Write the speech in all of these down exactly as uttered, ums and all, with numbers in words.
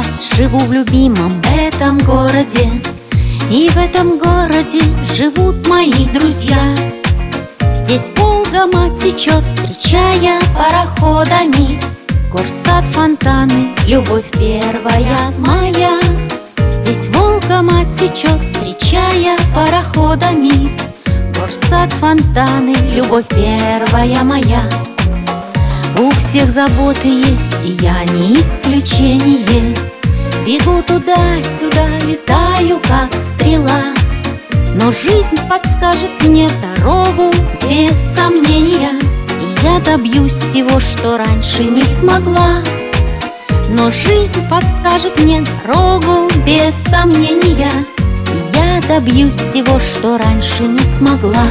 раз живу в любимом этом городе, и в этом городе живут мои друзья. Здесь Волга-мать течет, встречая пароходами, Горсад, фонтаны, любовь первая моя. Здесь Волга-мать течет, встречая пароходами, Горсад, фонтаны, любовь первая моя. У всех заботы есть, и я не исключение. Бегу туда-сюда, летаю как стрела, но жизнь подскажет мне дорогу без сомнения, и я добьюсь всего, что раньше не смогла. Но жизнь подскажет мне дорогу без сомнения, и я добьюсь всего, что раньше не смогла.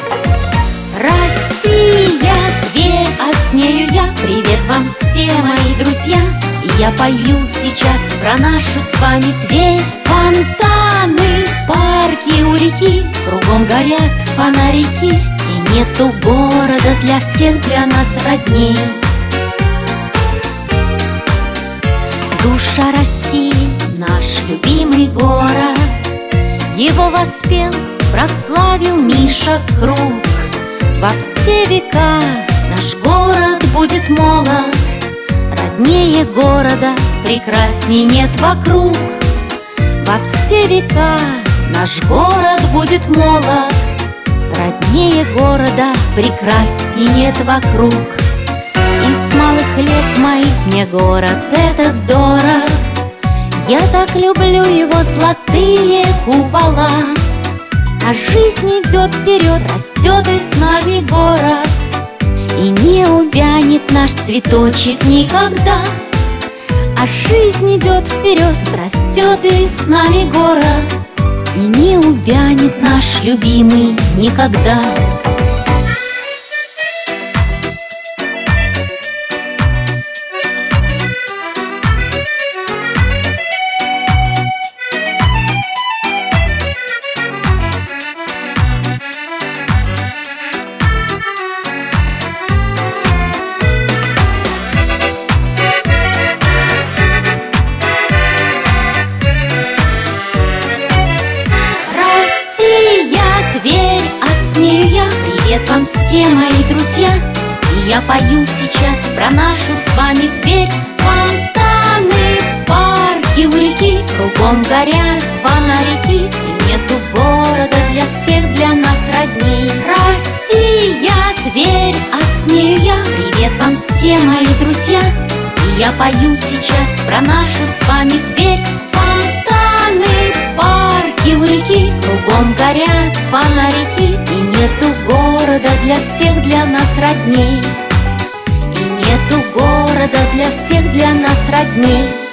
Россия, дверь, а с нею я. Привет вам все, мои друзья. И я пою сейчас про нашу с вами Тверь. Фонтаны, парки у реки, кругом горят фонарики, и нету города для всех, для нас родней. Душа России, наш любимый город, его воспел, прославил Миша Круг. Во все века наш город будет молод, роднее города прекрасней нет вокруг. Во все века наш город будет молод, роднее города прекрасней нет вокруг. И с малых лет моих мне город этот дорог, я так люблю его золотые купола. А жизнь идет вперед, растет и с нами город, и не увянет наш цветочек никогда. А жизнь идет вперед, растет и с нами город, и не увянет наш любимый никогда. Тверь, а с нею я. Привет вам все, мои друзья. И я пою сейчас про нашу с вами Тверь. Фонтаны, парки у реки, кругом горят фонарики, и нету города для всех, для нас родней. Россия, Тверь, а с нею я. Привет вам все, мои друзья. И я пою сейчас про нашу с вами Тверь. Фонтаны, парки у реки, кругом горят фонарики, и нету города для всех, для нас родней. И нету города для всех, для нас родней.